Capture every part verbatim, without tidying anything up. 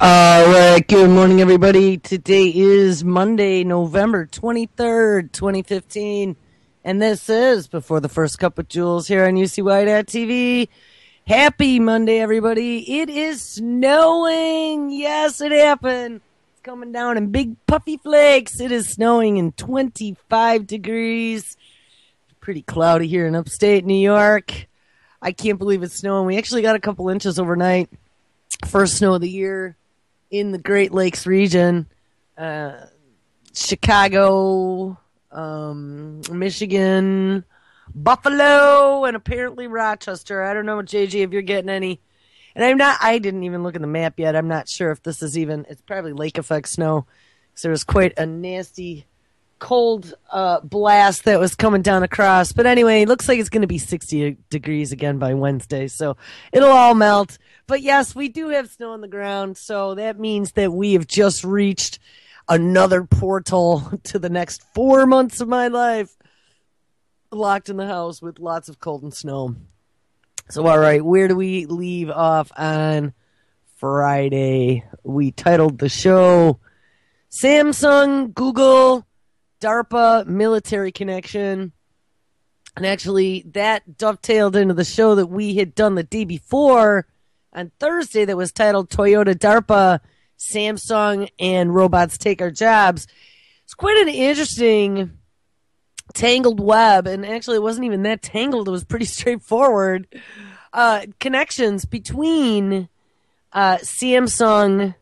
All right, good morning, everybody. Today is Monday, November twenty-third, twenty fifteen, and this is Before the First Cup with Jules here on U C Y T V. Happy Monday, everybody. It is snowing. Yes, it happened. It's coming down in big puffy flakes. It is snowing in twenty-five degrees. Pretty cloudy here in upstate New York. I can't believe it's snowing. We actually got a couple inches overnight. First snow of the year in the Great Lakes region. Uh, Chicago, um, Michigan, Buffalo, and apparently Rochester. I don't know, J J, if you're getting any. And I'm not, I didn't even look at the map yet. I'm not sure if this is even, it's probably lake effect snow. So there was quite a nasty cold uh, blast that was coming down across. But anyway, it looks like it's going to be sixty degrees again by Wednesday. So it'll all melt. But yes, we do have snow on the ground. So that means that we have just reached another portal to the next four months of my life. Locked in the house with lots of cold and snow. So, all right, where do we leave off on Friday? We titled the show Samsung, Google, DARPA military connection. And actually, that dovetailed into the show that we had done the day before on Thursday that was titled Toyota, DARPA, Samsung, and Robots Take Our Jobs. It's quite an interesting tangled web, and actually it wasn't even that tangled. It was pretty straightforward. Uh, connections between uh, Samsung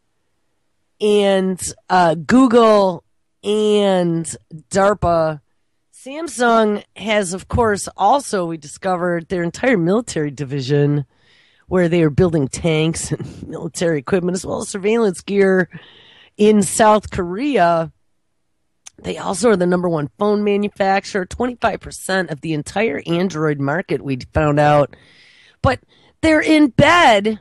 and uh, Google and DARPA. Samsung has, of course, also, we discovered their entire military division where they are building tanks and military equipment as well as surveillance gear in South Korea. They also are the number one phone manufacturer, twenty-five percent of the entire Android market, we found out. But they're in bed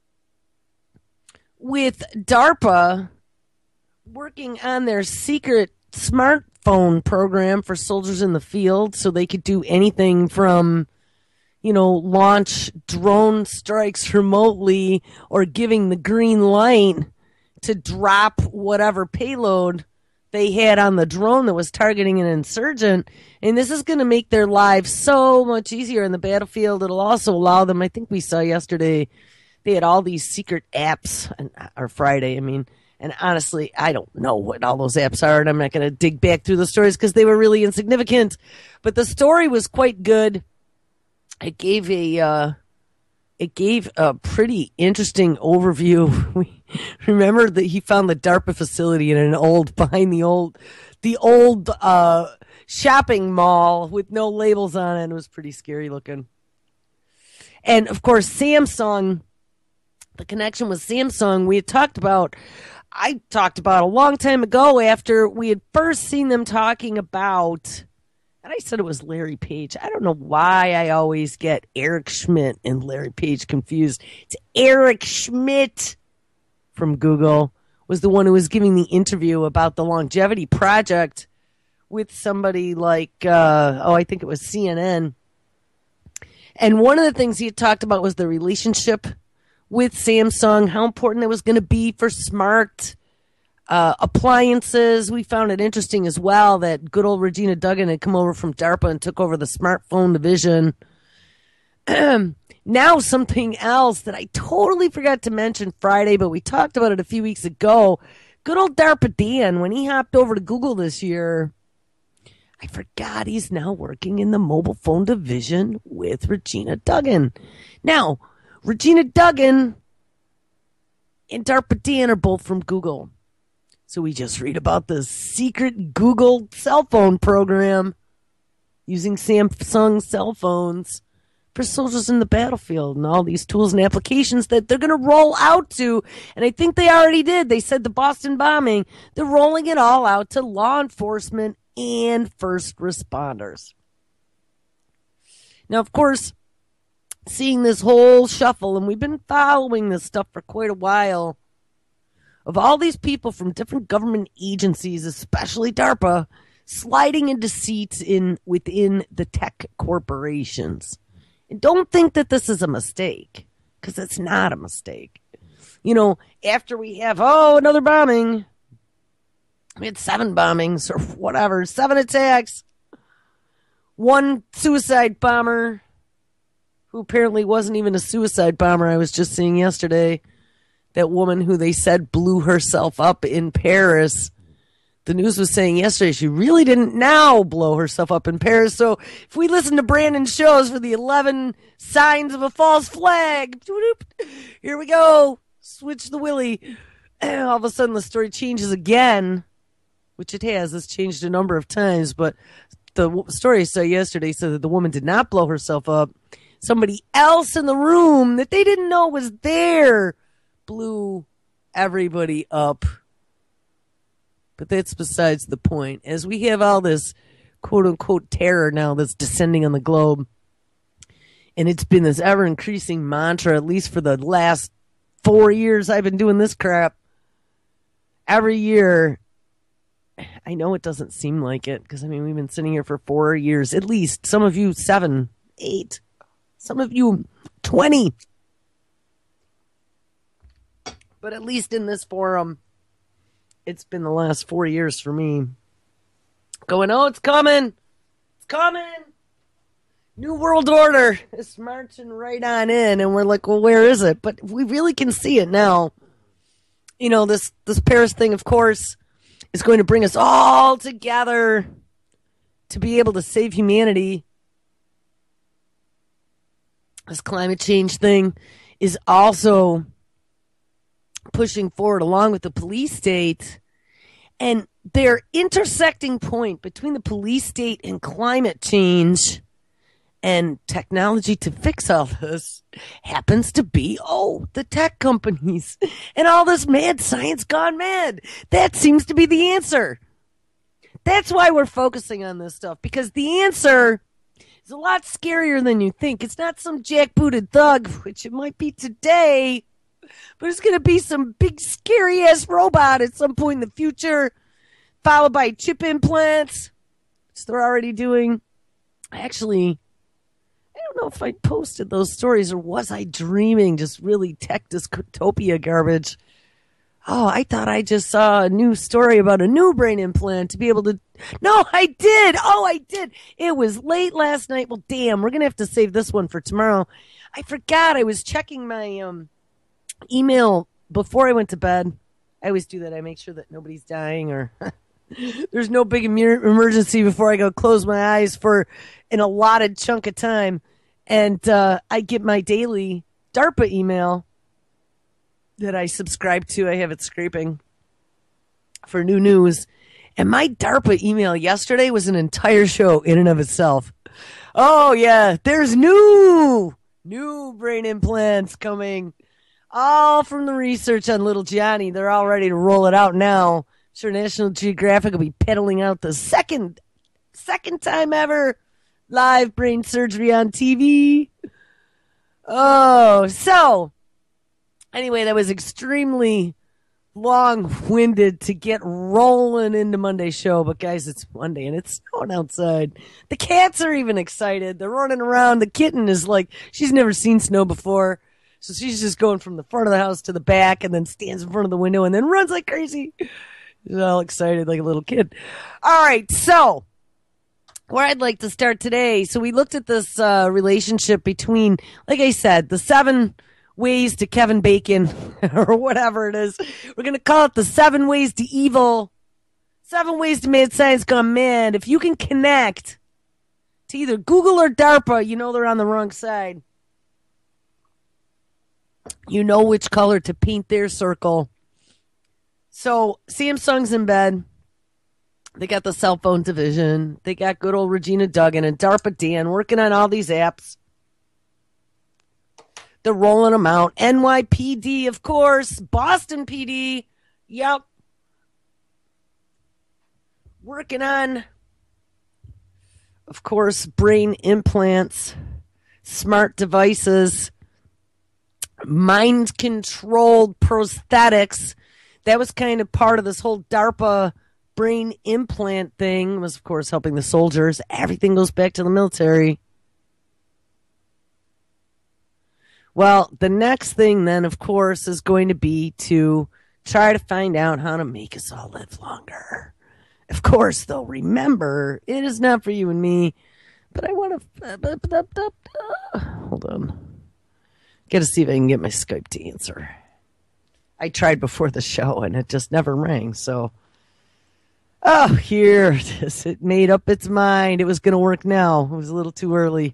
with DARPA working on their secret smartphone program for soldiers in the field so they could do anything from, you know, launch drone strikes remotely or giving the green light to drop whatever payload they had on the drone that was targeting an insurgent. And this is going to make their lives so much easier in the battlefield. It'll also allow them, I think we saw yesterday, they had all these secret apps, or Friday, I mean, and honestly, I don't know what all those apps are, and I'm not going to dig back through the stories because they were really insignificant. But the story was quite good. It gave a, uh, it gave a pretty interesting overview. We remember that he found the DARPA facility in an old, behind the old, the old uh, shopping mall with no labels on it. It was pretty scary looking. And of course, Samsung, the connection with Samsung, we had talked about, I talked about a long time ago after we had first seen them talking about, and I said it was Larry Page. I don't know why I always get Eric Schmidt and Larry Page confused. It's Eric Schmidt from Google was the one who was giving the interview about the longevity project with somebody like, uh, oh, I think it was C N N. And one of the things he had talked about was the relationship with Samsung, how important it was going to be for smart Uh, appliances. We found it interesting as well that good old Regina Duggan had come over from DARPA and took over the smartphone division. Now something else that I totally forgot to mention Friday, but we talked about it a few weeks ago. Good old DARPA Dan, when he hopped over to Google this year, I forgot he's now working in the mobile phone division with Regina Duggan. Now, Regina Duggan and DARPA Dan are both from Google. So we just read about the secret Google cell phone program using Samsung cell phones for soldiers in the battlefield and all these tools and applications that they're going to roll out to. And I think they already did. They said the Boston bombing, they're rolling it all out to law enforcement and first responders. Now, of course, seeing this whole shuffle, and we've been following this stuff for quite a while, of all these people from different government agencies, especially DARPA, sliding into seats in within the tech corporations. And don't think that this is a mistake, because it's not a mistake. you know, after we have, oh, another bombing. We had seven bombings or whatever, seven attacks. One suicide bomber who apparently wasn't even a suicide bomber. I was just seeing yesterday that woman who they said blew herself up in Paris. The news was saying yesterday she really didn't now blow herself up in Paris. So if we listen to Brandon's shows for the eleven signs of a false flag, here we go. Switch the willy. And all of a sudden the story changes again, which it has. It's changed a number of times, but the story I saw yesterday said that the woman did not blow herself up. Somebody else in the room that they didn't know was there blew everybody up. But that's besides the point. As we have all this quote-unquote terror now that's descending on the globe, and it's been this ever-increasing mantra, at least for the last four years I've been doing this crap. Every year, I know it doesn't seem like it, because, I mean, we've been sitting here for four years, at least. Some of you, seven, eight. Some of you, twenty. But at least in this forum, it's been the last four years for me. Going, oh, it's coming. It's coming. New World Order. It's marching right on in. And we're like, well, where is it? But we really can see it now. You know, this, this Paris thing, of course, is going to bring us all together to be able to save humanity. This climate change thing is also pushing forward along with the police state. And their intersecting point between the police state and climate change and technology to fix all this happens to be, oh, the tech companies and all this mad science gone mad. That seems to be the answer. That's why we're focusing on this stuff, because the answer is a lot scarier than you think. It's not some jackbooted thug, which it might be today, but it's going to be some big scary ass robot at some point in the future, followed by chip implants, which they're already doing. Actually, I don't know if I posted those stories or was I dreaming just really tech dystopia garbage. Oh, I thought I just saw a new story about a new brain implant to be able to... No, I did. Oh, I did. It was late last night. Well, damn, we're going to have to save this one for tomorrow. I forgot. I was checking my um, email before I went to bed. I always do that. I make sure that nobody's dying or there's no big emergency before I go close my eyes for an allotted chunk of time. And uh, I get my daily DARPA email that I subscribe to. I have it scraping for new news. And my DARPA email yesterday was an entire show in and of itself. Oh, yeah, there's new, new brain implants coming. All from the research on little Johnny. They're all ready to roll it out now. I'm sure National Geographic will be peddling out the second, second time ever live brain surgery on T V. Oh, so anyway, that was extremely long-winded to get rolling into Monday's show. But guys, it's Monday and it's snowing outside. The cats are even excited. They're running around. The kitten is like, she's never seen snow before. So she's just going from the front of the house to the back and then stands in front of the window and then runs like crazy. She's all excited like a little kid. All right, so where I'd like to start today. So we looked at this uh, relationship between, like I said, the seven ways to Kevin Bacon or whatever it is. We're going to call it the seven ways to evil. Seven ways to mad science gone mad. If you can connect to either Google or DARPA, you know they're on the wrong side. You know which color to paint their circle. So Samsung's in bed. They got the cell phone division. They got good old Regina Duggan and DARPA Dan working on all these apps. They're rolling them out. N Y P D, of course. Boston P D. Yep. Working on, of course, brain implants, smart devices, mind-controlled prosthetics. That was kind of part of this whole DARPA brain implant thing. Was, of course, helping the soldiers. Everything goes back to the military. Well, the next thing then, of course, is going to be to try to find out how to make us all live longer. Of course, though, remember, it is not for you and me, but I want to... Uh, hold on. Got to see if I can get my Skype to answer. I tried before the show, and it just never rang, so... Oh, here it is. It made up its mind. It was going to work now. It was a little too early.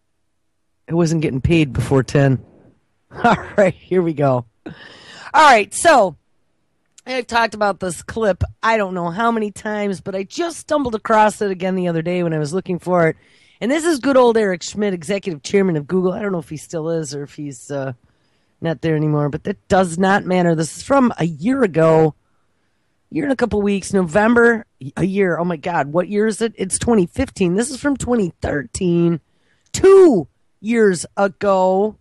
It wasn't getting paid before ten. All right, here we go. All right, so I've talked about this clip I don't know how many times, but I just stumbled across it again the other day when I was looking for it. And this is good old Eric Schmidt, executive chairman of Google. I don't know if he still is or if he's uh, not there anymore, but that does not matter. This is from a year ago. Year and a couple weeks, November, a year. Oh my God, what year is it? It's twenty fifteen. This is from twenty thirteen, two years ago.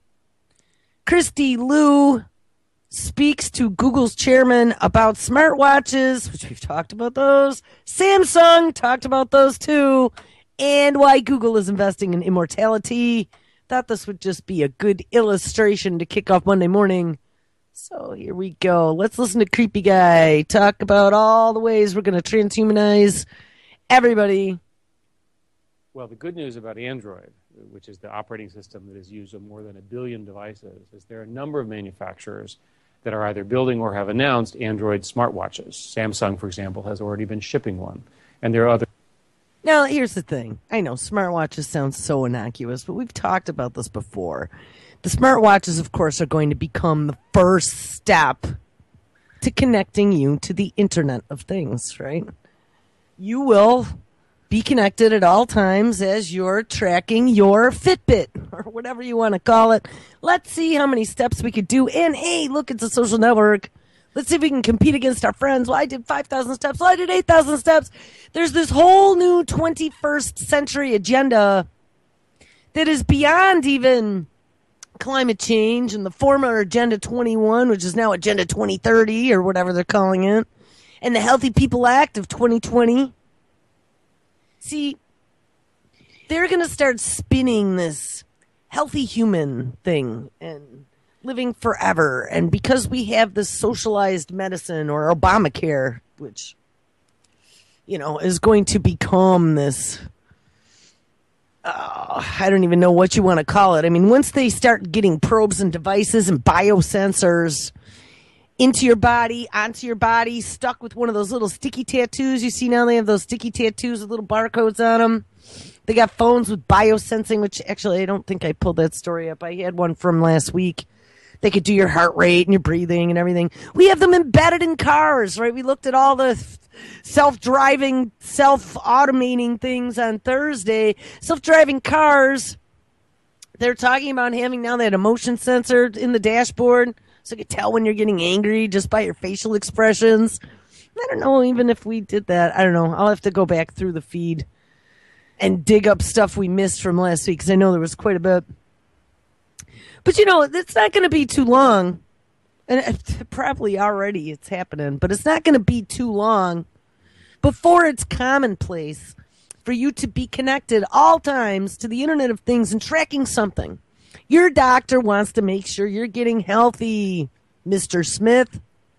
Christy Liu speaks to Google's chairman about smartwatches, which we've talked about those. Samsung talked about those too, and why Google is investing in immortality. Thought this would just be a good illustration to kick off Monday morning. So here we go. Let's listen to Creepy Guy talk about all the ways we're going to transhumanize everybody. Well, the good news about Android, which is the operating system that is used on more than a billion devices, is there are a number of manufacturers that are either building or have announced Android smartwatches. Samsung, for example, has already been shipping one. And there are other... Now, here's the thing. I know smartwatches sound so innocuous, but we've talked about this before. The smartwatches, of course, are going to become the first step to connecting you to the Internet of Things, right? You will be connected at all times as you're tracking your Fitbit or whatever you want to call it. Let's see how many steps we could do. And, hey, look, it's a social network. Let's see if we can compete against our friends. Well, I did five thousand steps. Well, I did eight thousand steps. There's this whole new twenty-first century agenda that is beyond even climate change and the former Agenda twenty-one, which is now Agenda twenty thirty or whatever they're calling it, and the Healthy People Act of twenty twenty. See, they're going to start spinning this healthy human thing and living forever. And because we have this socialized medicine or Obamacare, which, you know, is going to become this... Uh, I don't even know what you want to call it. I mean, once they start getting probes and devices and biosensors into your body, onto your body, stuck with one of those little sticky tattoos. You see now they have those sticky tattoos with little barcodes on them. They got phones with biosensing, which actually I don't think I pulled that story up. I had one from last week. They could do your heart rate and your breathing and everything. We have them embedded in cars, right? We looked at all the self-driving, self-automating things on Thursday. Self-driving cars, they're talking about having now that emotion sensor in the dashboard so you can tell when you're getting angry just by your facial expressions. I don't know even if we did that. I don't know. I'll have to go back through the feed and dig up stuff we missed from last week because I know there was quite a bit. But, you know, it's not going to be too long. And it, probably already it's happening. But it's not going to be too long before it's commonplace for you to be connected all times to the Internet of Things and tracking something. Your doctor wants to make sure you're getting healthy, Mister Smith.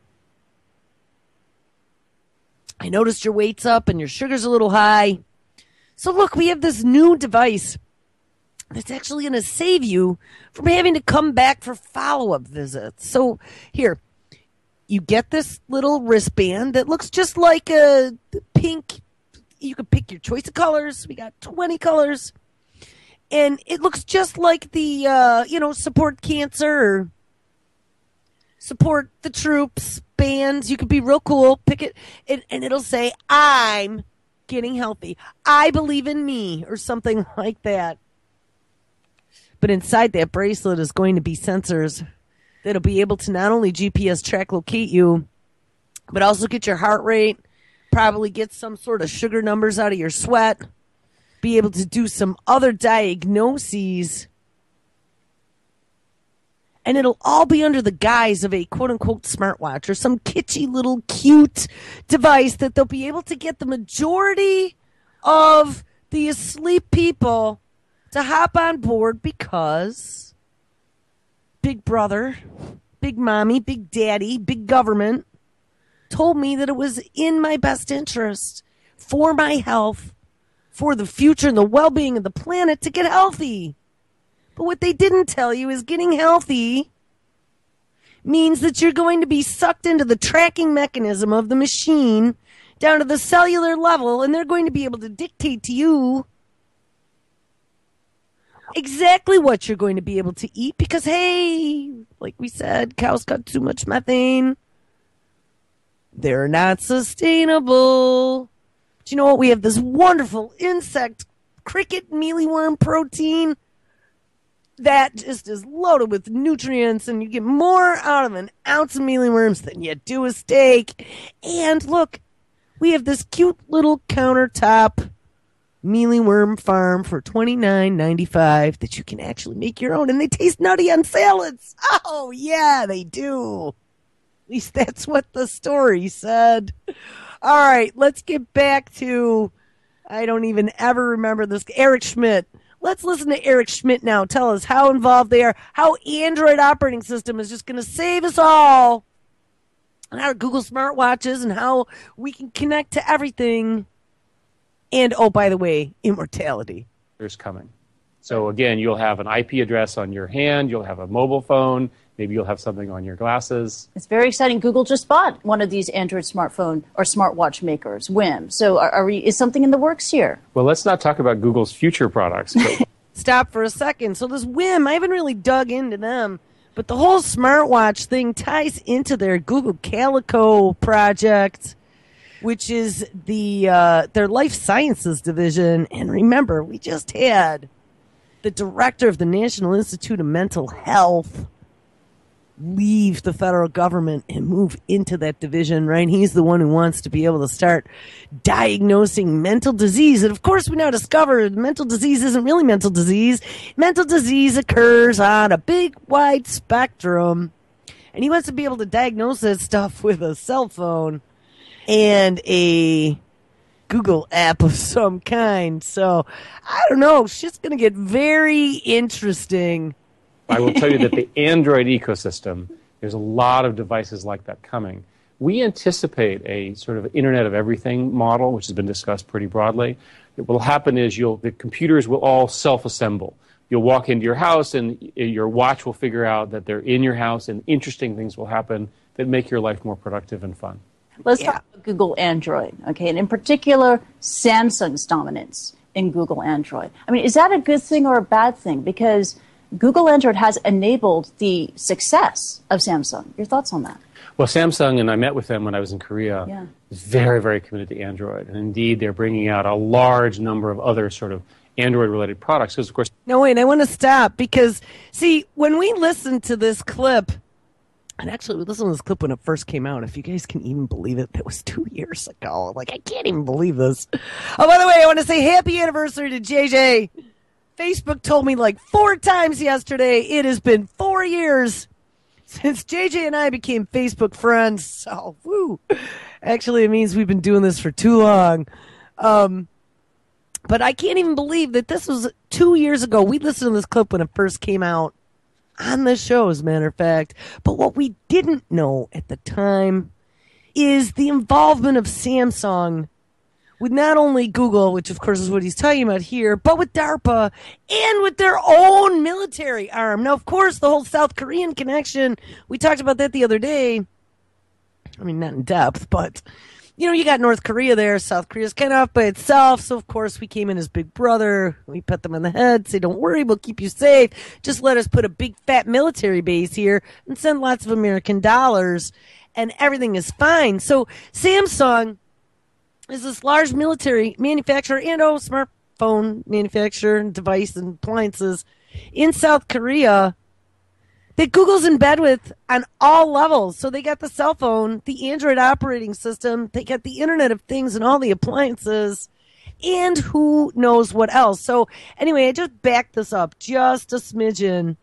I noticed your weight's up and your sugar's a little high. So, look, we have this new device that's actually going to save you from having to come back for follow-up visits. So here, you get this little wristband that looks just like a pink. You can pick your choice of colors. We got twenty colors. And it looks just like the, uh, you know, support cancer, support the troops, bands. You could be real cool. Pick it, and, and it'll say, I'm getting healthy. I believe in me, or something like that. But inside that bracelet is going to be sensors that'll be able to not only G P S track locate you, but also get your heart rate, probably get some sort of sugar numbers out of your sweat, be able to do some other diagnoses. And it'll all be under the guise of a quote-unquote smartwatch or some kitschy little cute device that they'll be able to get the majority of the asleep people to hop on board because big brother, big mommy, big daddy, big government told me that it was in my best interest for my health, for the future and the well-being of the planet to get healthy. But what they didn't tell you is getting healthy means that you're going to be sucked into the tracking mechanism of the machine down to the cellular level, and they're going to be able to dictate to you exactly what you're going to be able to eat because, hey, like we said, cows cut too much methane. They're not sustainable. But you know what? We have this wonderful insect, cricket mealyworm protein that just is loaded with nutrients, and you get more out of an ounce of mealyworms than you do a steak. And look, we have this cute little countertop mealyworm farm for twenty-nine ninety-five that you can actually make your own, and they taste nutty on salads. Oh, yeah, they do. At least that's what the story said. All right, let's get back to, I don't even ever remember this, Eric Schmidt. Let's listen to Eric Schmidt now. Tell us how involved they are, how Android operating system is just going to save us all, and our Google smartwatches, and how we can connect to everything. And, oh, by the way, immortality. There's coming. So, again, you'll have an I P address on your hand. You'll have a mobile phone. Maybe you'll have something on your glasses. It's very exciting. Google just bought one of these Android smartphone or smartwatch makers, Whim. So are, are we, is something in the works here? Well, let's not talk about Google's future products. Stop for a second. So this Whim, I haven't really dug into them, but the whole smartwatch thing ties into their Google Calico project, which is the uh, their life sciences division. And remember, we just had the director of the National Institute of Mental Health leave the federal government and move into that division, right? He's the one who wants to be able to start diagnosing mental disease. And of course, we now discover mental disease isn't really mental disease. Mental disease occurs on a big, wide spectrum. And he wants to be able to diagnose that stuff with a cell phone and a Google app of some kind. So, I don't know. Shit's going to get very interesting. I will tell you that the Android ecosystem, there's a lot of devices like that coming. We anticipate a sort of Internet of Everything model, which has been discussed pretty broadly. What will happen is you'll, the computers will all self-assemble. You'll walk into your house and your watch will figure out that they're in your house, and interesting things will happen that make your life more productive and fun. Let's Yeah. talk about Google Android, okay, and in particular, Samsung's dominance in Google Android. I mean, is that a good thing or a bad thing? Because Google Android has enabled the success of Samsung. Your thoughts on that? Well, Samsung, and I met with them when I was in Korea, Yeah. is very, very committed to Android. And indeed, they're bringing out a large number of other sort of Android-related products. Because, of course, No, wait, I want to stop because, see, when we listened to this clip, and actually we listened to this clip when it first came out, if you guys can even believe it, it was two years ago. Like, I can't even believe this. Oh, by the way, I want to say happy anniversary to J J. Facebook told me like four times yesterday it has been four years since J J and I became Facebook friends. So, woo. Actually, it means we've been doing this for too long. Um, but I can't even believe that this was two years ago. We listened to this clip when it first came out on the show, as a matter of fact. But what we didn't know at the time is the involvement of Samsung with not only Google, which of course is what he's talking about here, but with DARPA and with their own military arm. Now, of course, the whole South Korean connection, we talked about that the other day. I mean, not in depth, but, you know, you got North Korea there. South Korea's kind of off by itself. So, of course, we came in as big brother. We pet them on the head, say, don't worry, we'll keep you safe. Just let us put a big, fat military base here and send lots of American dollars, and everything is fine. So, Samsung is this large military manufacturer and oh, smartphone manufacturer and device and appliances in South Korea that Google's in bed with on all levels. So they got the cell phone, the Android operating system, they got the Internet of Things and all the appliances, and who knows what else. So anyway, I just backed this up just a smidgen.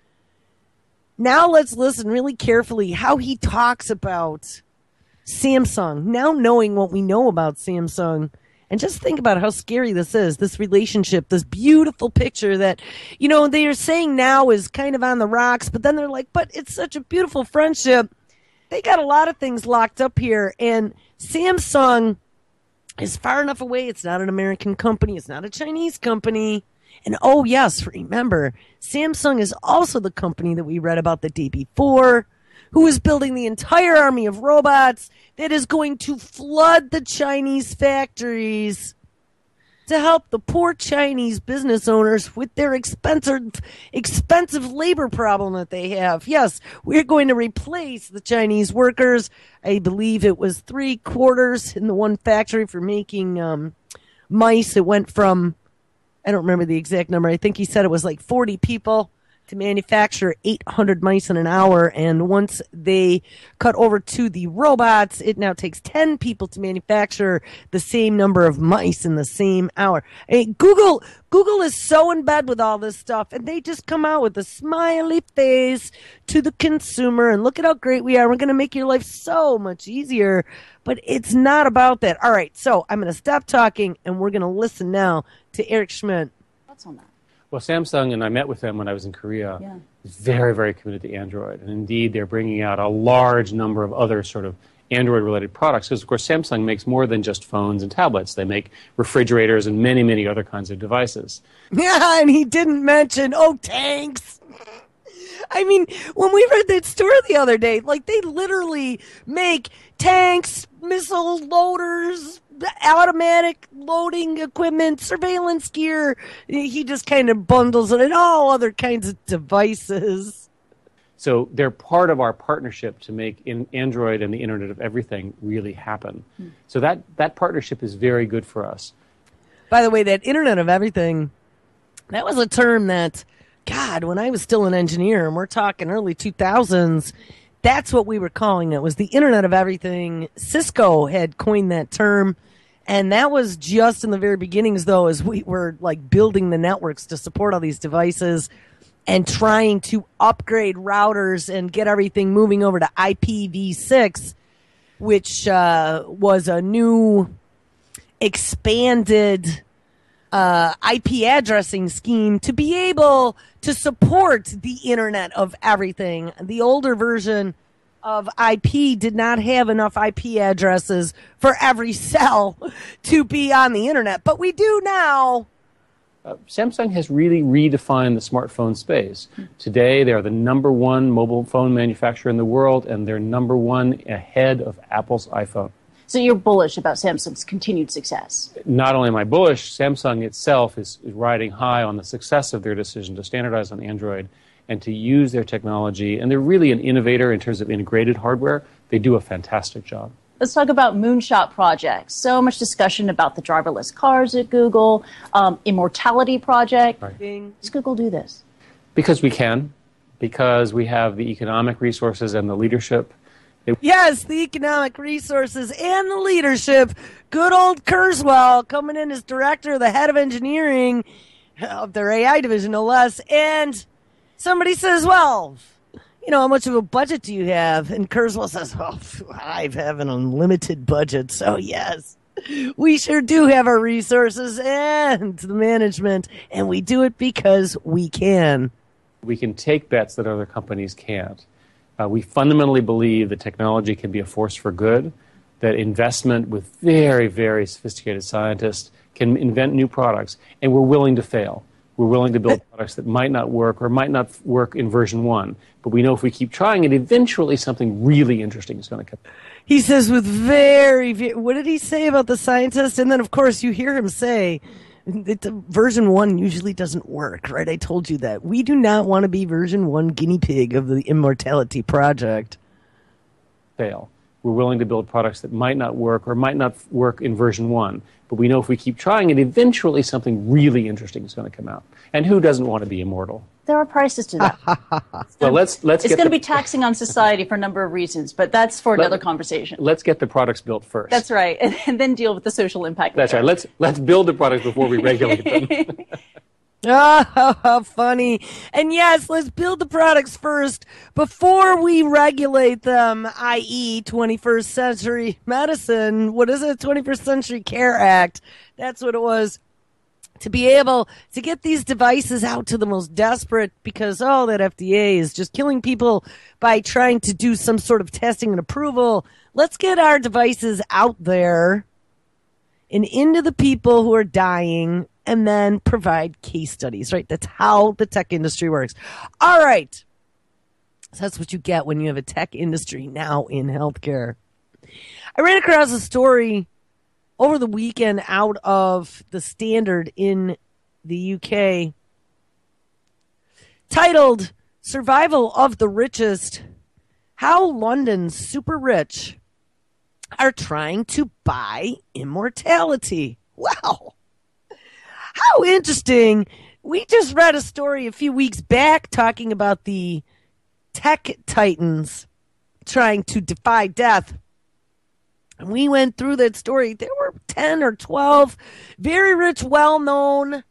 Now let's listen really carefully how he talks about Samsung, now knowing what we know about Samsung And just think about how scary this is, this relationship, this beautiful picture that, you know, they are saying now is kind of on the rocks, but then they're like, but it's such a beautiful friendship. They got a lot of things locked up here. And Samsung is far enough away. It's not an American company. It's not a Chinese company. And oh, yes, remember, Samsung is also the company that we read about the day before, who is building the entire army of robots that is going to flood the Chinese factories to help the poor Chinese business owners with their expensive, expensive labor problem that they have. Yes, we're going to replace the Chinese workers. I believe it was three quarters in the one factory for making um, mice. It went from, I don't remember the exact number. I think he said it was like forty people to manufacture eight hundred mice in an hour. And once they cut over to the robots, it now takes ten people to manufacture the same number of mice in the same hour. I mean, Google, Google is so in bed with all this stuff, and they just come out with a smiley face to the consumer. And look at how great we are. We're going to make your life so much easier. But it's not about that. All right, so I'm going to stop talking, and we're going to listen now to Eric Schmidt. What's on that? Well, Samsung, and I met with them when I was in Korea, Yeah. is very, very committed to Android. And indeed, they're bringing out a large number of other sort of Android-related products. Because, of course, Samsung makes more than just phones and tablets. They make refrigerators and many, many other kinds of devices. Yeah, and he didn't mention, oh, tanks. I mean, when we read that story the other day, like, they literally make tanks, missile loaders, automatic loading equipment, surveillance gear. He just kind of bundles it and all other kinds of devices. So they're part of our partnership to make in Android and the Internet of Everything really happen. Hmm. So that, that partnership is very good for us. By the way, that Internet of Everything, that was a term that, God, when I was still an engineer, and we're talking early two thousands, that's what we were calling it, was the Internet of Everything. Cisco had coined that term. And that was just in the very beginnings, though, as we were like building the networks to support all these devices and trying to upgrade routers and get everything moving over to I P v six, which uh, was a new expanded uh, I P addressing scheme to be able to support the Internet of Everything. The older version of I P did not have enough I P addresses for every cell to be on the Internet, but we do now. Uh, Samsung has really redefined the smartphone space. Today, they are the number one mobile phone manufacturer in the world, and they're number one ahead of Apple's iPhone. So you're bullish about Samsung's continued success? Not only am I bullish, Samsung itself is, is riding high on the success of their decision to standardize on Android and to use their technology. And they're really an innovator in terms of integrated hardware. They do a fantastic job. Let's talk about moonshot projects. So much discussion about the driverless cars at Google, um, Immortality Project. Right. Does Google do this? Because we can, because we have the economic resources and the leadership. It- Yes, the economic resources and the leadership. Good old Kurzweil coming in as director, the head of engineering of their A I division, no less. And somebody says, well, you know, how much of a budget do you have? And Kurzweil says, well, I have an unlimited budget. So, yes, we sure do have our resources and the management. And we do it because we can. We can take bets that other companies can't. Uh, we fundamentally believe that technology can be a force for good, that investment with very, very sophisticated scientists can invent new products, and we're willing to fail. We're willing to build products that might not work or might not work in version one. But we know if we keep trying it, eventually something really interesting is going to come. He says with very, very, what did he say about the scientist? And then, of course, you hear him say, it, version one usually doesn't work, right? I told you that. We do not want to be version one guinea pig of the Immortality Project. Fail. We're willing to build products that might not work or might not work in version one. But we know if we keep trying it, eventually something really interesting is going to come out. And who doesn't want to be immortal? There are prices to that. Well, let's let's. It's get going to the, be taxing on society for a number of reasons, but that's for another let, conversation. Let's get the products built first. That's right, and, and then deal with the social impact. That's right. Let's let's build the products before we regulate them. Oh, how funny. And yes, let's build the products first before we regulate them, that is twenty-first century medicine. What is it? twenty-first Century Care Act. That's what it was. To be able to get these devices out to the most desperate because, oh, that F D A is just killing people by trying to do some sort of testing and approval. Let's get our devices out there and into the people who are dying and then provide case studies, right? That's how the tech industry works. All right. So that's what you get when you have a tech industry now in healthcare. I ran across a story over the weekend out of the Standard in the U K titled Survival of the Richest, How London's Super Rich Are Trying to Buy Immortality. Wow. How interesting. We just read a story a few weeks back talking about the tech titans trying to defy death. And we went through that story. There were ten or twelve very rich, well-known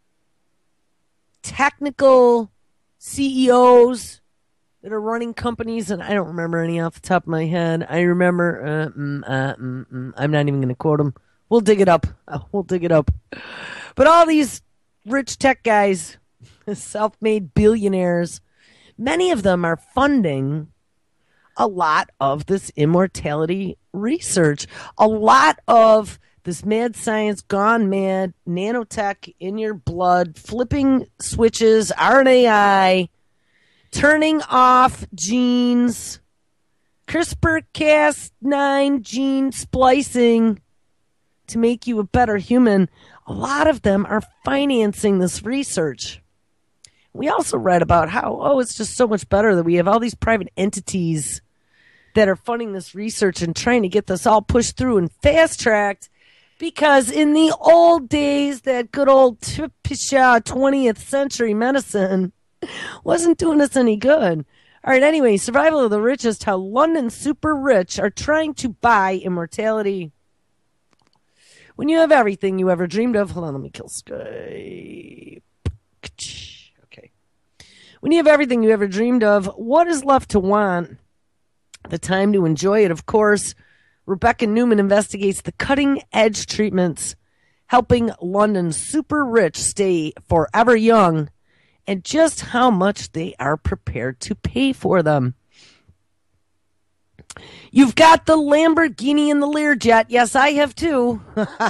technical C E Os that are running companies, and I don't remember any off the top of my head. I remember, uh, mm, uh, mm, mm, I'm not even going to quote them. We'll dig it up. Uh, we'll dig it up. But all these rich tech guys, self-made billionaires, many of them are funding a lot of this immortality research, a lot of this mad science gone mad, nanotech in your blood, flipping switches, R N A I, turning off genes, CRISPR Cas nine gene splicing to make you a better human. A lot of them are financing this research. We also read about how, oh, it's just so much better that we have all these private entities that are funding this research and trying to get this all pushed through and fast-tracked, because in the old days, that good old twentieth century medicine wasn't doing us any good. All right, anyway, survival of the richest, how London's super rich are trying to buy immortality. When you have everything you ever dreamed of, hold on, let me kill Skype. Okay. When you have everything you ever dreamed of, what is left to want? The time to enjoy it, of course. Rebecca Newman investigates the cutting-edge treatments helping London's super rich stay forever young and just how much they are prepared to pay for them. You've got the Lamborghini and the Learjet. Yes, I have too.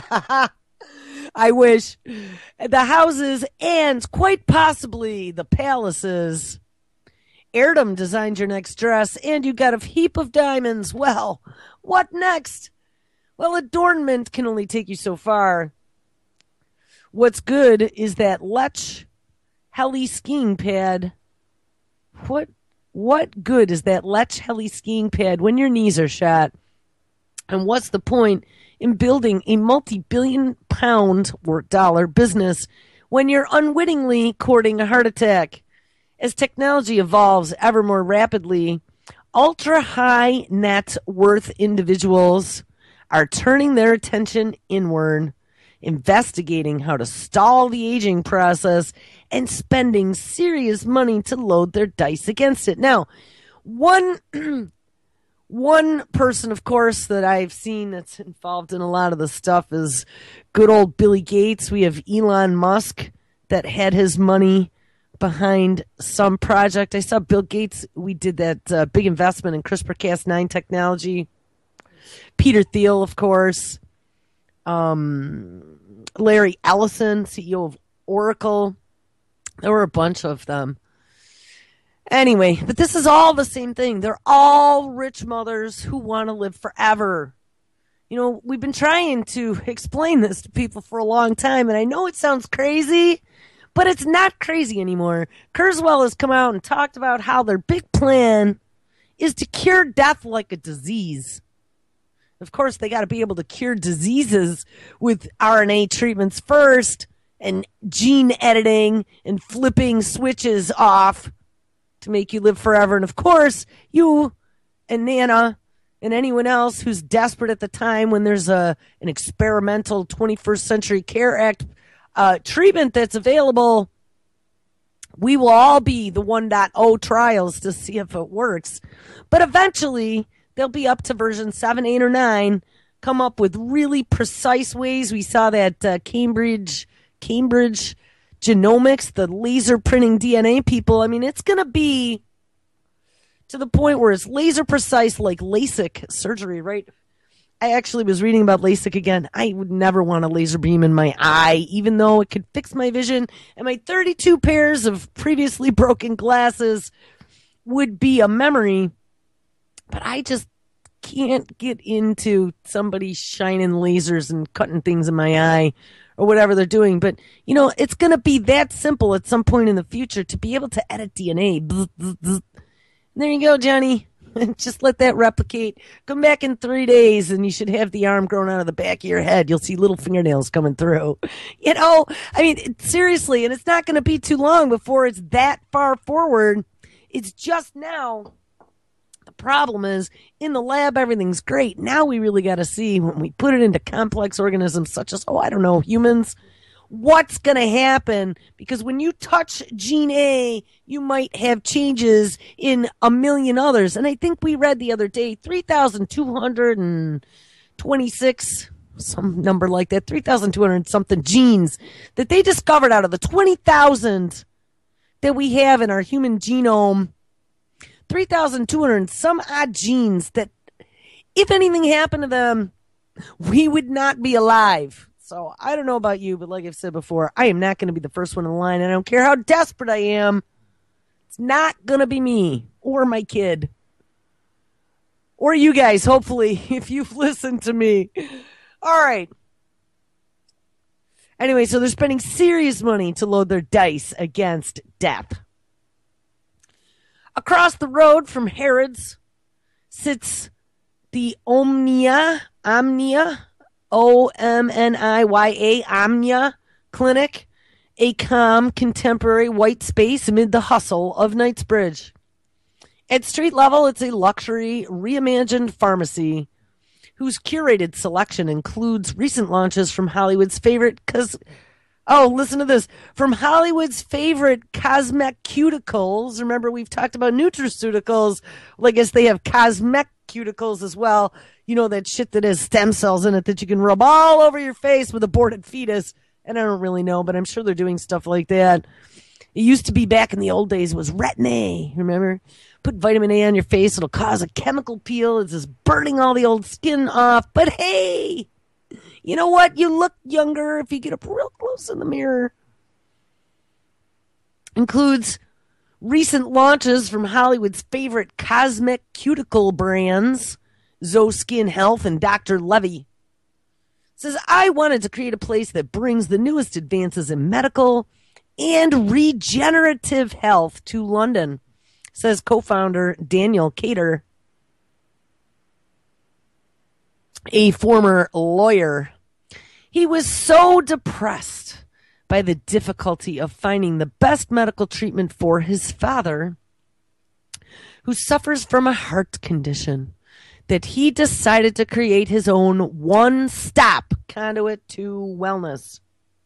I wish. The houses and quite possibly the palaces. Erdem designed your next dress, and you got a heap of diamonds. Well, what next? Well, adornment can only take you so far. What's good is that Lech Heli skiing pad. What what good is that Lech Heli skiing pad when your knees are shot? And what's the point in building a multi-billion pound or dollar business when you're unwittingly courting a heart attack? As technology evolves ever more rapidly, ultra-high net worth individuals are turning their attention inward, investigating how to stall the aging process and spending serious money to load their dice against it. Now, one one person, of course, that I've seen that's involved in a lot of the stuff is good old Billy Gates. We have Elon Musk that had his money behind some project. I saw Bill Gates, we did that uh, big investment in CRISPR Cas nine technology. Peter Thiel, of course. Um, Larry Ellison, C E O of Oracle. There were a bunch of them. Anyway, but this is all the same thing. They're all rich mothers who want to live forever. You know, we've been trying to explain this to people for a long time, and I know it sounds crazy, but it's not crazy anymore. Kurzweil has come out and talked about how their big plan is to cure death like a disease. Of course, they got to be able to cure diseases with R N A treatments first and gene editing and flipping switches off to make you live forever. And of course, you and Nana and anyone else who's desperate at the time when there's a an experimental twenty-first Century Care Act uh, treatment that's available. We will all be the one point oh trials to see if it works. But eventually, they'll be up to version seven, eight, or nine, come up with really precise ways. We saw that uh, Cambridge, Cambridge Genomics, the laser printing D N A people. I mean, it's going to be to the point where it's laser precise like LASIK surgery, right? I actually was reading about LASIK again. I would never want a laser beam in my eye, even though it could fix my vision. And my thirty-two pairs of previously broken glasses would be a memory. But I just can't get into somebody shining lasers and cutting things in my eye or whatever they're doing. But, you know, it's going to be that simple at some point in the future to be able to edit D N A. Bzz, bzz, bzz. There you go, Johnny. Just let that replicate. Come back in three days and you should have the arm growing out of the back of your head. You'll see little fingernails coming through. You know, I mean, it, seriously, and it's not going to be too long before it's that far forward. It's just now. The problem is, in the lab, everything's great. Now we really got to see when we put it into complex organisms such as, oh, I don't know, humans, what's going to happen, because when you touch gene A, you might have changes in a million others. And I think we read the other day three thousand two hundred twenty-six, some number like that, three thousand two hundred something genes that they discovered out of the twenty thousand that we have in our human genome. three thousand two hundred some odd genes that if anything happened to them, we would not be alive. So I don't know about you, but like I've said before, I am not going to be the first one in line. I don't care how desperate I am. It's not going to be me or my kid or you guys, hopefully, if you've listened to me. All right. Anyway, so they're spending serious money to load their dice against death. Across the road from Harrods sits the Omnia, Omnia, O M N I Y A, Omnia Clinic, a calm, contemporary white space amid the hustle of Knightsbridge. At street level, it's a luxury, reimagined pharmacy whose curated selection includes recent launches from Hollywood's favorite, cos- oh, listen to this, from Hollywood's favorite cosmeceuticals. Remember, we've talked about nutraceuticals. Well, I guess they have cosmeceuticals as well. You know, that shit that has stem cells in it that you can rub all over your face with aborted fetus. And I don't really know, but I'm sure they're doing stuff like that. It used to be back in the old days, it was Retin A, remember? Put vitamin A on your face, it'll cause a chemical peel. It's just burning all the old skin off. But hey, you know what? You look younger if you get up real close in the mirror. Includes recent launches from Hollywood's favorite cosmeceutical brands, Zoe Skin Health and Doctor Levy. Says, I wanted to create a place that brings the newest advances in medical and regenerative health to London, says co-founder Daniel Cater, a former lawyer. He was so depressed by the difficulty of finding the best medical treatment for his father, who suffers from a heart condition, that he decided to create his own one-stop conduit to wellness.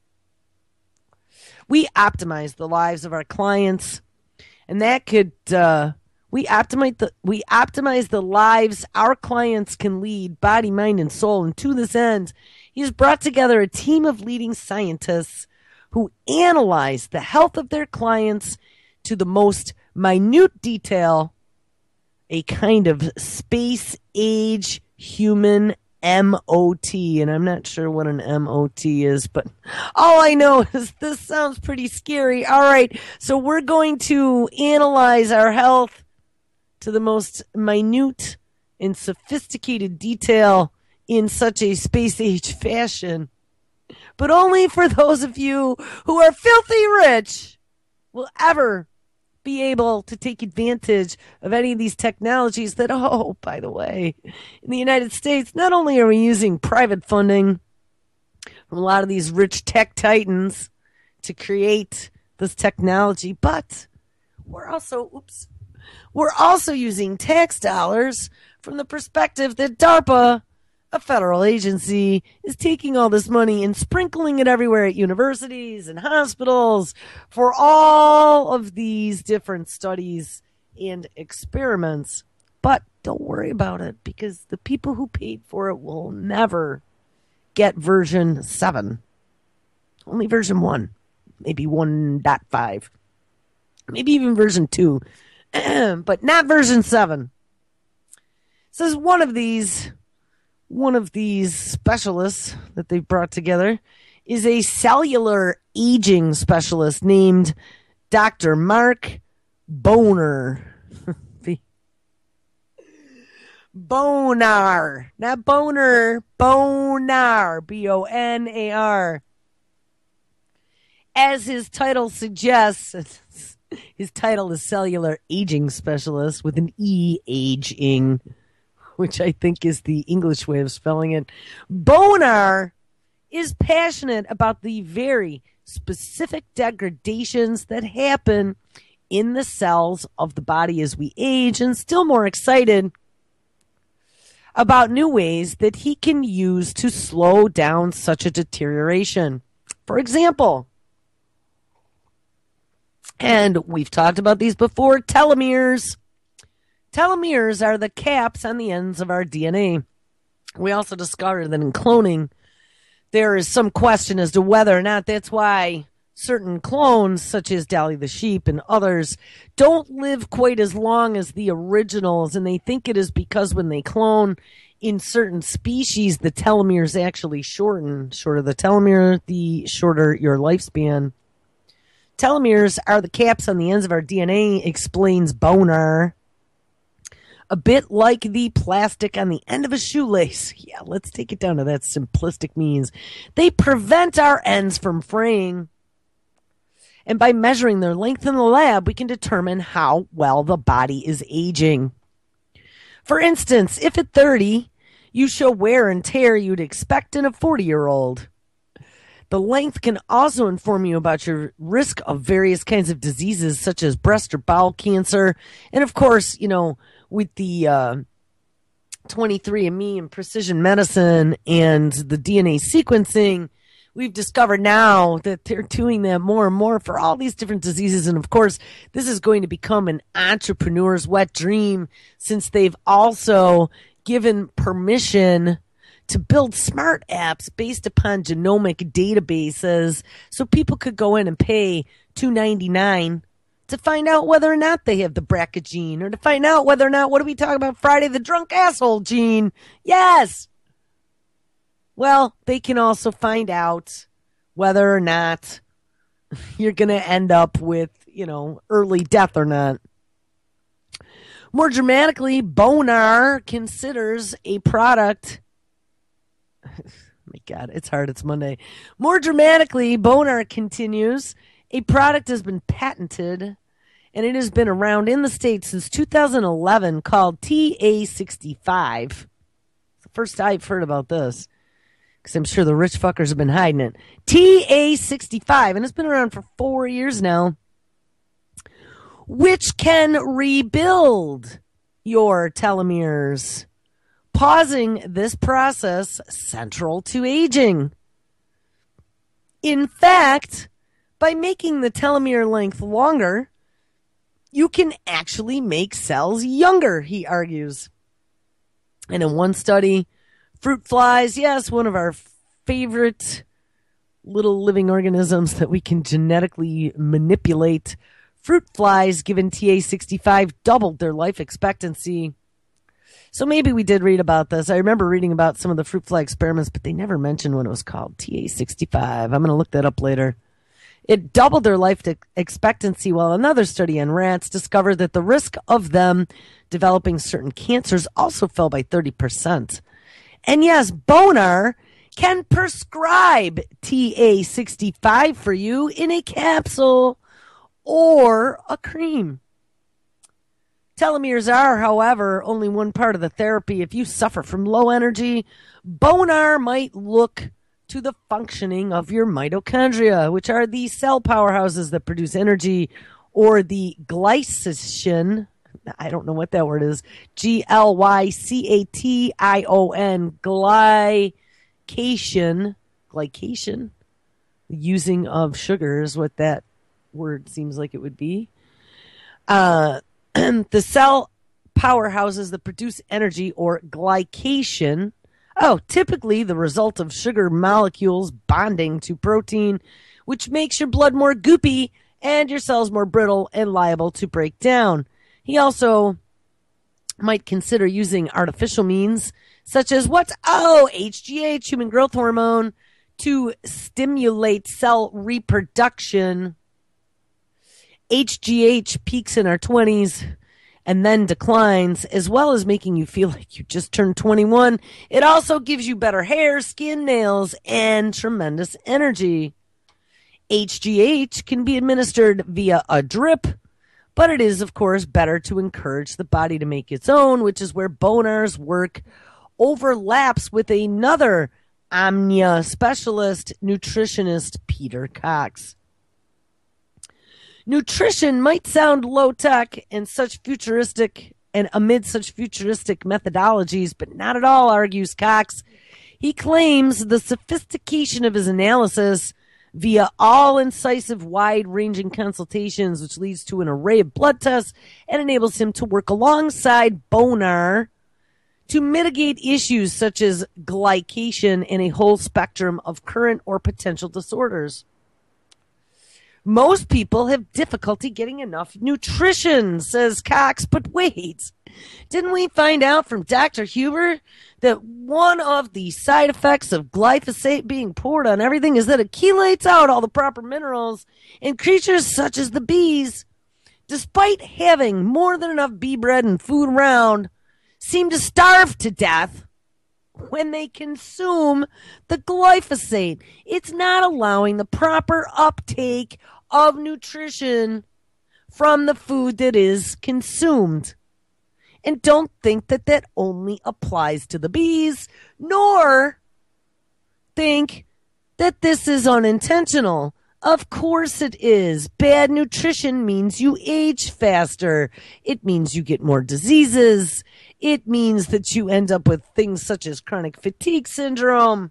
We optimize the lives of our clients, and that could uh, we optimize the we optimize the lives our clients can lead, body, mind, and soul. And to this end, he's brought together a team of leading scientists who analyze the health of their clients to the most minute detail, a kind of space-age human M O T. And I'm not sure what an M O T is, but all I know is this sounds pretty scary. All right, so we're going to analyze our health to the most minute and sophisticated detail in such a space-age fashion. But only for those of you who are filthy rich will ever be able to take advantage of any of these technologies that, oh, by the way, in the United States, not only are we using private funding from a lot of these rich tech titans to create this technology, but we're also, oops, we're also using tax dollars from the perspective that DARPA a federal agency, is taking all this money and sprinkling it everywhere at universities and hospitals for all of these different studies and experiments. But don't worry about it, because the people who paid for it will never get version seven. Only version one. Maybe one point five. Maybe even version two. But not version seven. Says one of these, one of these specialists that they've brought together is a cellular aging specialist named Doctor Mark Bonar. Bonar. Not boner. Bonar. B O N A R. As his title suggests, his title is Cellular Aging Specialist with an E, aging, which I think is the English way of spelling it. Bonar is passionate about the very specific degradations that happen in the cells of the body as we age, and still more excited about new ways that he can use to slow down such a deterioration. For example, and we've talked about these before, telomeres. Telomeres are the caps on the ends of our D N A. We also discovered that in cloning, there is some question as to whether or not that's why certain clones, such as Dolly the sheep and others, don't live quite as long as the originals, and they think it is because when they clone in certain species, the telomeres actually shorten. Shorter the telomere, the shorter your lifespan. Telomeres are the caps on the ends of our D N A, explains Bonar. A bit like the plastic on the end of a shoelace. Yeah, let's take it down to that simplistic means. They prevent our ends from fraying. And by measuring their length in the lab, we can determine how well the body is aging. For instance, if at thirty, you show wear and tear you'd expect in a forty-year-old. The length can also inform you about your risk of various kinds of diseases, such as breast or bowel cancer. And of course, you know, with the uh, twenty-three and me and precision medicine and the D N A sequencing, we've discovered now that they're doing that more and more for all these different diseases. And of course, this is going to become an entrepreneur's wet dream, since they've also given permission to build smart apps based upon genomic databases, so people could go in and pay two ninety-nine to find out whether or not they have the B R C A gene, or to find out whether or not, what are we talking about, Friday the drunk asshole gene? Yes. Well, they can also find out whether or not you're going to end up with, you know, early death or not. More dramatically, Bonar considers a product. My God, it's hard. It's Monday. More dramatically, Bonar continues, a product has been patented, and it has been around in the States since two thousand eleven, called T A sixty-five. It's the first I've heard about this, because I'm sure the rich fuckers have been hiding it. T A sixty-five, and it's been around for four years now, which can rebuild your telomeres, pausing this process central to aging. In fact, by making the telomere length longer, you can actually make cells younger, he argues. And in one study, fruit flies, yes, one of our favorite little living organisms that we can genetically manipulate, fruit flies given T A sixty-five doubled their life expectancy. So maybe we did read about this. I remember reading about some of the fruit fly experiments, but they never mentioned what it was called, T A sixty-five. I'm going to look that up later. It doubled their life expectancy, while another study on rats discovered that the risk of them developing certain cancers also fell by thirty percent. And yes, Bonar can prescribe T A sixty-five for you in a capsule or a cream. Telomeres are, however, only one part of the therapy. If you suffer from low energy, Bonar might look to the functioning of your mitochondria, which are the cell powerhouses that produce energy, or the glycogen, I don't know what that word is. G L Y C A T I O N, glycation, glycation, using of sugar is what that word seems like it would be. Uh, the cell powerhouses that produce energy, or glycation. Oh, typically the result of sugar molecules bonding to protein, which makes your blood more goopy and your cells more brittle and liable to break down. He also might consider using artificial means, such as what? Oh, H G H, human growth hormone, to stimulate cell reproduction. H G H peaks in our twenties and then declines, as well as making you feel like you just turned twenty-one. It also gives you better hair, skin, nails, and tremendous energy. H G H can be administered via a drip, but it is, of course, better to encourage the body to make its own, which is where Bonar's work overlaps with another Omnia specialist, nutritionist Peter Cox. Nutrition might sound low-tech and such futuristic and amid such futuristic methodologies, but not at all, argues Cox. He claims the sophistication of his analysis via all-incisive, wide-ranging consultations, which leads to an array of blood tests and enables him to work alongside Bonar to mitigate issues such as glycation and a whole spectrum of current or potential disorders. Most people have difficulty getting enough nutrition, says Cox. But wait, didn't we find out from Doctor Huber that one of the side effects of glyphosate being poured on everything is that it chelates out all the proper minerals, and creatures such as the bees, despite having more than enough bee bread and food around, seem to starve to death when they consume the glyphosate? It's not allowing the proper uptake of nutrition from the food that is consumed. And don't think that that only applies to the bees, nor think that this is unintentional. Of course it is. Bad nutrition means you age faster. It means you get more diseases. It means that you end up with things such as chronic fatigue syndrome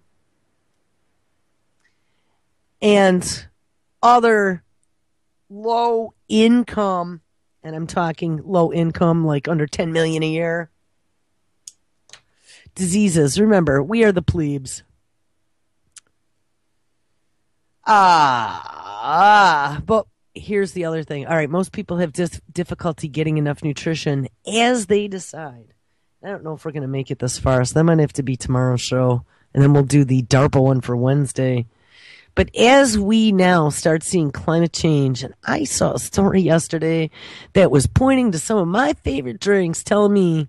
and other low income, and I'm talking low income, like under ten million a year, diseases. Remember, we are the plebes. Ah, but here's the other thing. All right, most people have dis- difficulty getting enough nutrition as they decide. I don't know if we're going to make it this far, so that might have to be tomorrow's show, and then we'll do the DARPA one for Wednesday. But as we now start seeing climate change, and I saw a story yesterday that was pointing to some of my favorite drinks, telling me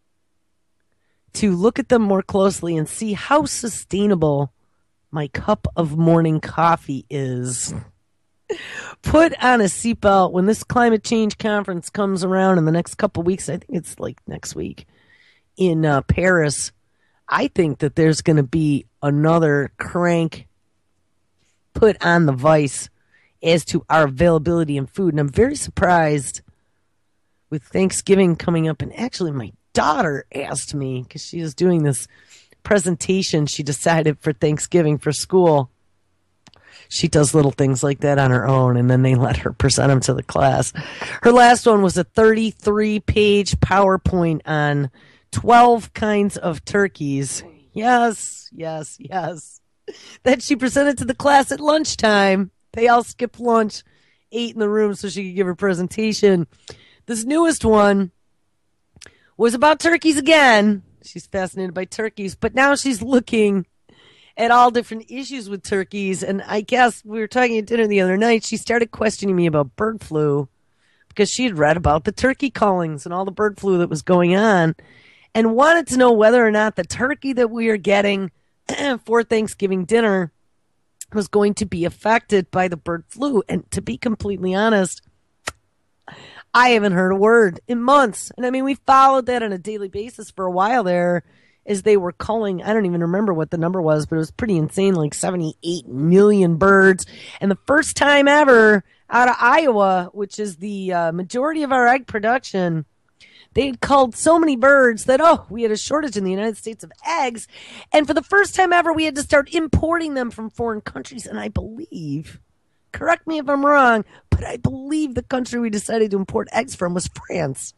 to look at them more closely and see how sustainable my cup of morning coffee is. Put on a seatbelt when this climate change conference comes around in the next couple weeks. I think it's like next week in uh, Paris. I think that there's going to be another crank put on the vice as to our availability in food. And I'm very surprised with Thanksgiving coming up. And actually, my daughter asked me, because she is doing this presentation she decided for Thanksgiving for school. She does little things like that on her own, and then they let her present them to the class. Her last one was a thirty-three page PowerPoint on twelve kinds of turkeys. Yes, yes, yes. That she presented to the class at lunchtime. They all skipped lunch, ate in the room so she could give her presentation. This newest one was about turkeys again. She's fascinated by turkeys, but now she's looking at all different issues with turkeys. And I guess we were talking at dinner the other night. She started questioning me about bird flu because she had read about the turkey callings and all the bird flu that was going on and wanted to know whether or not the turkey that we are getting for Thanksgiving dinner was going to be affected by the bird flu. And to be completely honest, I haven't heard a word in months. And I mean, we followed that on a daily basis for a while there as they were culling. I don't even remember what the number was, but it was pretty insane, like seventy-eight million birds. And the first time ever out of Iowa, which is the uh, majority of our egg production, They had culled so many birds that, oh, we had a shortage in the United States of eggs. And for the first time ever, we had to start importing them from foreign countries. And I believe, correct me if I'm wrong, but I believe the country we decided to import eggs from was France.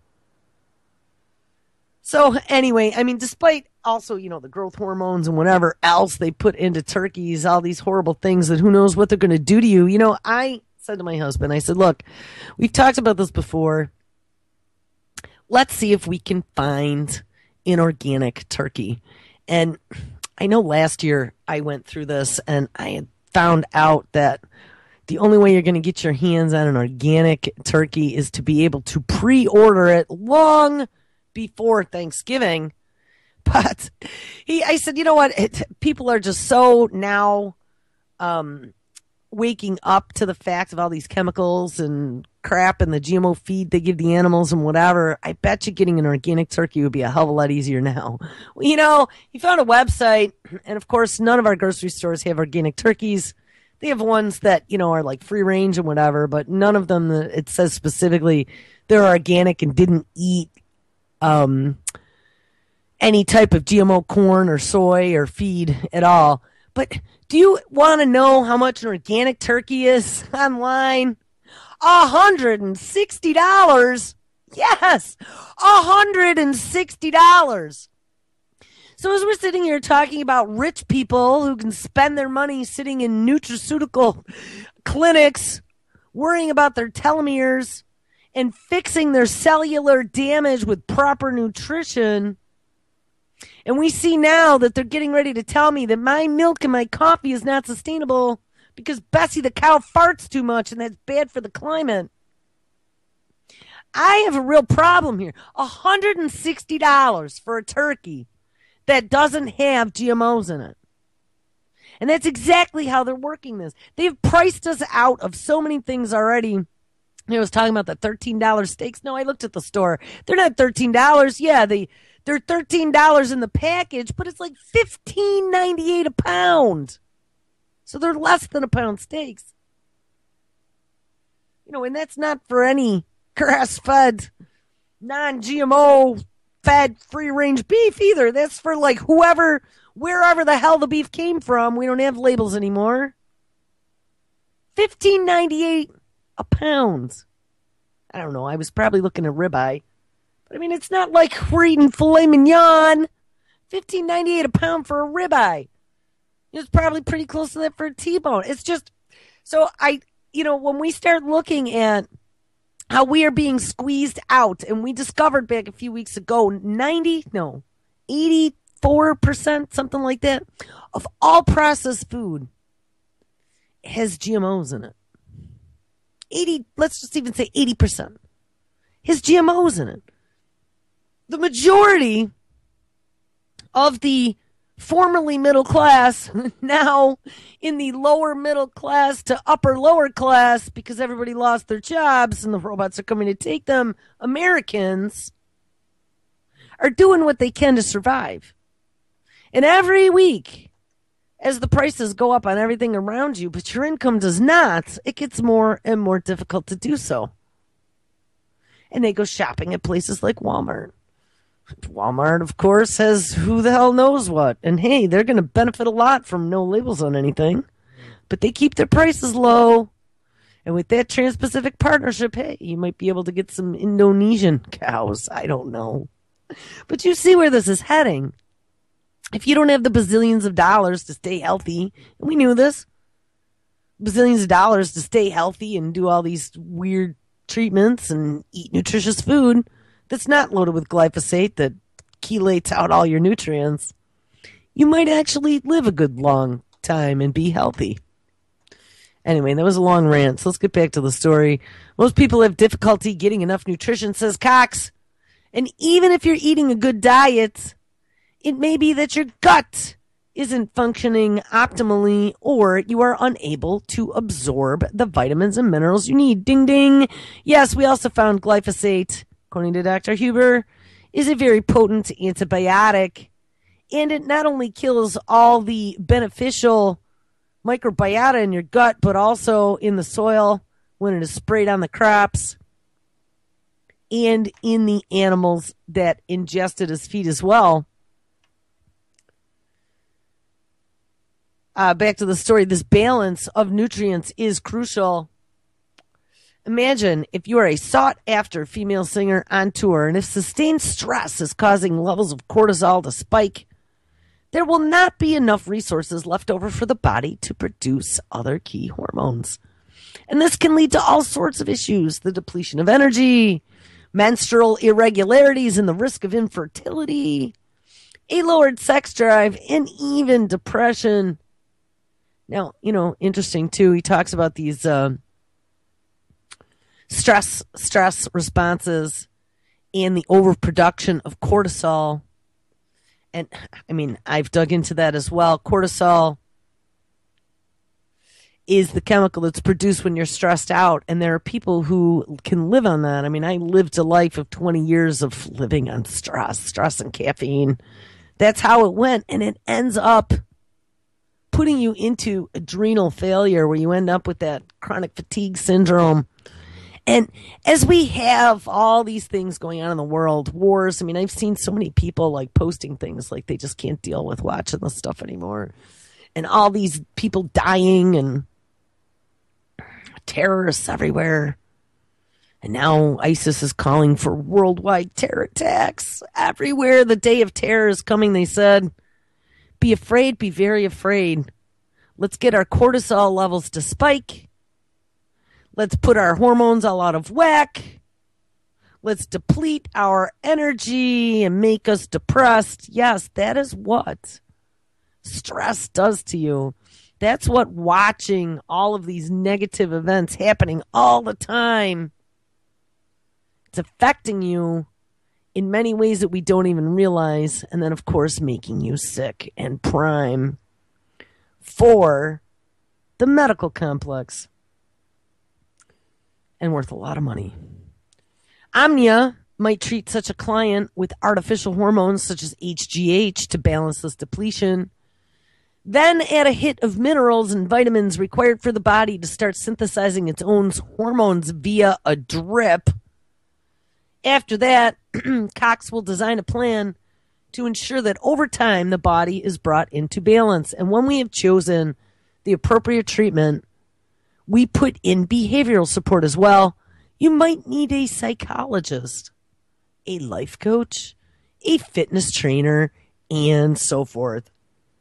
So anyway, I mean, despite also, you know, the growth hormones and whatever else they put into turkeys, all these horrible things that who knows what they're going to do to you. You know, I said to my husband, I said, look, we've talked about this before. Let's see if we can find an organic turkey. And I know last year I went through this and I had found out that the only way you're going to get your hands on an organic turkey is to be able to pre-order it long before Thanksgiving. But he, I said, you know what? It, people are just so now um, waking up to the fact of all these chemicals and crap and the G M O feed they give the animals and whatever. I bet you getting an organic turkey would be a hell of a lot easier now. You know, he found a website, and of course, none of our grocery stores have organic turkeys. They have ones that, you know, are like free range and whatever, but none of them, it says specifically they're organic and didn't eat um, any type of G M O corn or soy or feed at all. But do you want to know how much an organic turkey is online? one hundred sixty dollars. Yes, one hundred sixty dollars. So as we're sitting here talking about rich people who can spend their money sitting in nutraceutical clinics, worrying about their telomeres and fixing their cellular damage with proper nutrition, and we see now that they're getting ready to tell me that my milk and my coffee is not sustainable because Bessie the cow farts too much and that's bad for the climate. I have a real problem here. one hundred sixty dollars for a turkey that doesn't have G M Os in it. And that's exactly how they're working this. They've priced us out of so many things already. I was talking about the thirteen dollars steaks. No, I looked at the store. They're not thirteen dollars. Yeah, they, they're thirteen dollars in the package, but it's like fifteen ninety-eight a pound. So they're less than a pound steaks. You know, and that's not for any grass-fed, non-G M O fed free-range beef either. That's for like whoever, wherever the hell the beef came from. We don't have labels anymore. fifteen ninety-eight a pound. I don't know. I was probably looking at ribeye. But I mean, it's not like we're eating filet mignon. fifteen ninety-eight a pound for a ribeye. It's probably pretty close to that for a T-bone. It's just, so I, you know, when we start looking at how we are being squeezed out, and we discovered back a few weeks ago, ninety, no, eighty-four percent, something like that, of all processed food has G M Os in it. eighty, let's just even say eighty percent has G M Os in it. The majority of the formerly middle class, now in the lower middle class to upper lower class, because everybody lost their jobs and the robots are coming to take them, Americans are doing what they can to survive. And every week, as the prices go up on everything around you, but your income does not, it gets more and more difficult to do so. And they go shopping at places like Walmart. Walmart, of course, has who the hell knows what. And hey, they're going to benefit a lot from no labels on anything. But they keep their prices low. And with that Trans-Pacific Partnership, hey, you might be able to get some Indonesian cows. I don't know. But you see where this is heading. If you don't have the bazillions of dollars to stay healthy, and we knew this, bazillions of dollars to stay healthy and do all these weird treatments and eat nutritious food that's not loaded with glyphosate that chelates out all your nutrients, you might actually live a good long time and be healthy. Anyway, that was a long rant, so let's get back to the story. Most people have difficulty getting enough nutrition, says Cox. And even if you're eating a good diet, it may be that your gut isn't functioning optimally, or you are unable to absorb the vitamins and minerals you need. Ding, ding. Yes, we also found glyphosate, according to Doctor Huber, is a very potent antibiotic, and it not only kills all the beneficial microbiota in your gut, but also in the soil when it is sprayed on the crops. and in the animals that ingest it as feed as well. Uh, back to the story, this balance of nutrients is crucial. Imagine if you are a sought-after female singer on tour, and if sustained stress is causing levels of cortisol to spike, there will not be enough resources left over for the body to produce other key hormones. And this can lead to all sorts of issues: the depletion of energy, menstrual irregularities, and the risk of infertility, a lowered sex drive, and even depression. Now, you know, interesting too, he talks about these uh, stress stress responses and the overproduction of cortisol. And I mean, I've dug into that as well. Cortisol is the chemical that's produced when you're stressed out, and there are people who can live on that. I mean, I lived a life of twenty years of living on stress, stress and caffeine. That's how it went, and it ends up putting you into adrenal failure, where you end up with that chronic fatigue syndrome. And as we have all these things going on in the world, wars, I mean, I've seen so many people like posting things like they just can't deal with watching this stuff anymore. And all these people dying and terrorists everywhere. And now ISIS is calling for worldwide terror attacks. Everywhere the day of terror is coming, they said. Be afraid, be very afraid. Let's get our cortisol levels to spike. Let's put our hormones all out of whack. Let's deplete our energy and make us depressed. Yes, that is what stress does to you. That's what watching all of these negative events happening all the time, it's affecting you in many ways that we don't even realize, and then, of course, making you sick and prime for the medical complex, and worth a lot of money. Omnia might treat such a client with artificial hormones such as H G H to balance this depletion, then add a hit of minerals and vitamins required for the body to start synthesizing its own hormones via a drip. After that, Cox will design a plan to ensure that over time the body is brought into balance. And when we have chosen the appropriate treatment, we put in behavioral support as well. You might need a psychologist, a life coach, a fitness trainer, and so forth.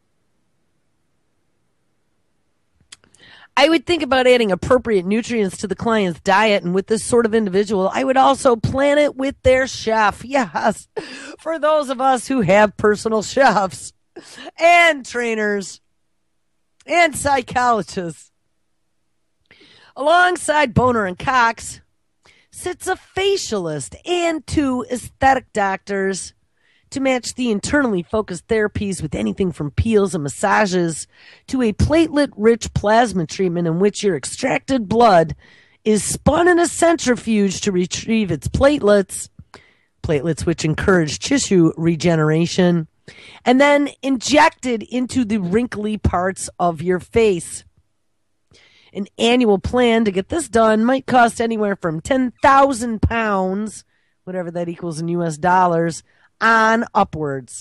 I would think about adding appropriate nutrients to the client's diet, and with this sort of individual, I would also plan it with their chef. Yes, for those of us who have personal chefs and trainers and psychologists. Alongside Boner and Cox sits a facialist and two aesthetic doctors to match the internally focused therapies with anything from peels and massages to a platelet-rich plasma treatment in which your extracted blood is spun in a centrifuge to retrieve its platelets, platelets which encourage tissue regeneration, and then injected into the wrinkly parts of your face. An annual plan to get this done might cost anywhere from ten thousand pounds, whatever that equals in U S dollars, on upwards.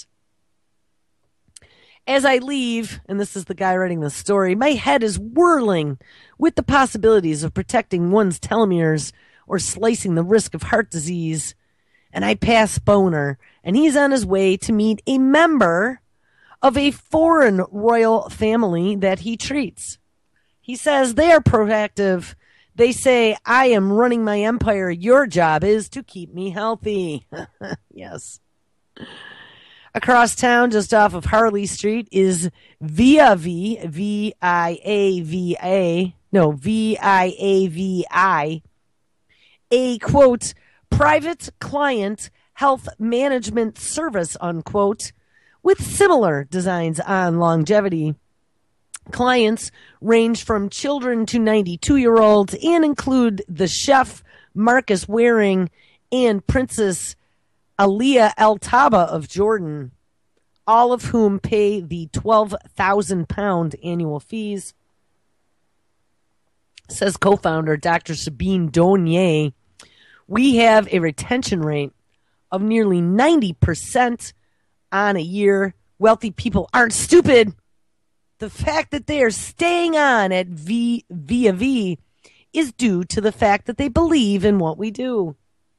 As I leave, and this is the guy writing the story, my head is whirling with the possibilities of protecting one's telomeres or slicing the risk of heart disease. And I pass Boner, and he's on his way to meet a member of a foreign royal family that he treats. He says they are proactive. They say, I am running my empire. Your job is to keep me healthy. Yes. Across town, just off of Harley Street, is Viavi, V I A V A, no, V I A V I, a, quote, private client health management service, unquote, with similar designs on longevity. Clients range from children to ninety-two-year-olds and include the chef Marcus Waring and Princess Aliyah Al Taba of Jordan, all of whom pay the twelve thousand pound annual fees, says co-founder Doctor Sabine Donier. We have a retention rate of nearly ninety percent on a year. Wealthy people aren't stupid. The fact that they are staying on at v- Via V is due to the fact that they believe in what we do.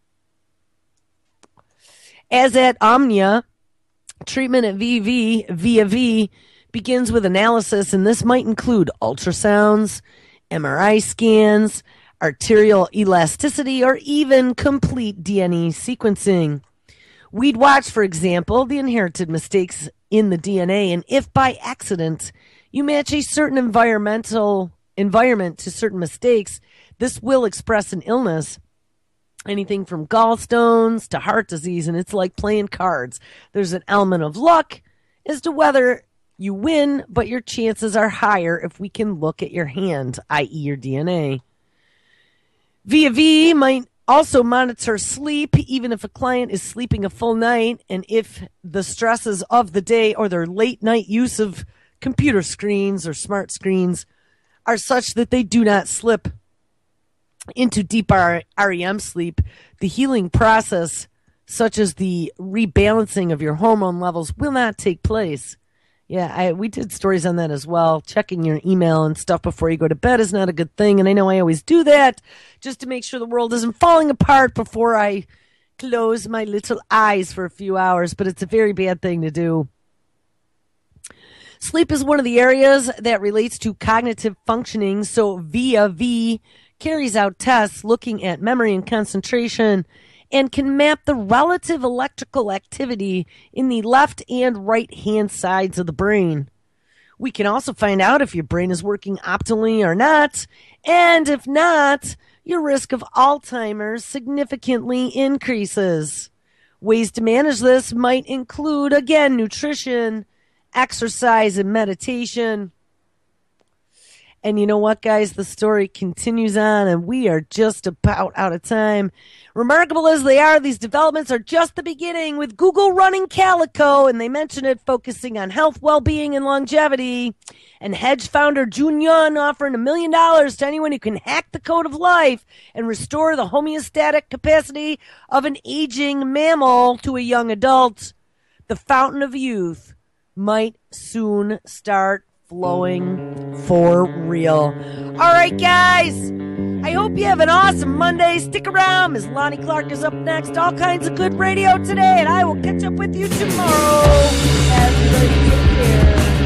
As at Omnia, treatment at V V, Via V begins with analysis, and this might include ultrasounds, M R I scans, arterial elasticity, or even complete D N A sequencing. We'd watch, for example, the inherited mistakes in the D N A, and if by accident you match a certain environmental environment to certain mistakes, this will express an illness. Anything from gallstones to heart disease, and it's like playing cards. There's an element of luck as to whether you win, but your chances are higher if we can look at your hand, that is your D N A. Via V might also monitor sleep, even if a client is sleeping a full night, and if the stresses of the day or their late night use of computer screens or smart screens are such that they do not slip into deep R E M sleep, the healing process, such as the rebalancing of your hormone levels, will not take place. Yeah, I, we did stories on that as well. Checking your email and stuff before you go to bed is not a good thing, and I know I always do that just to make sure the world isn't falling apart before I close my little eyes for a few hours, but it's a very bad thing to do. Sleep is one of the areas that relates to cognitive functioning, so Via V carries out tests looking at memory and concentration and can map the relative electrical activity in the left and right hand sides of the brain. We can also find out if your brain is working optimally or not, and if not, your risk of Alzheimer's significantly increases. Ways to manage this might include, again, nutrition, exercise, and meditation. And you know what, guys? The story continues on, and we are just about out of time. Remarkable as they are, these developments are just the beginning, with Google running Calico, and they mention it focusing on health, well-being, and longevity. And hedge founder Jun Yun offering a million dollars to anyone who can hack the code of life and restore the homeostatic capacity of an aging mammal to a young adult. The fountain of youth might soon start flowing for real. All right, guys. I hope you have an awesome Monday. Stick around, Miss Lonnie Clark is up next. All kinds of good radio today, and I will catch up with you tomorrow. Everybody take care.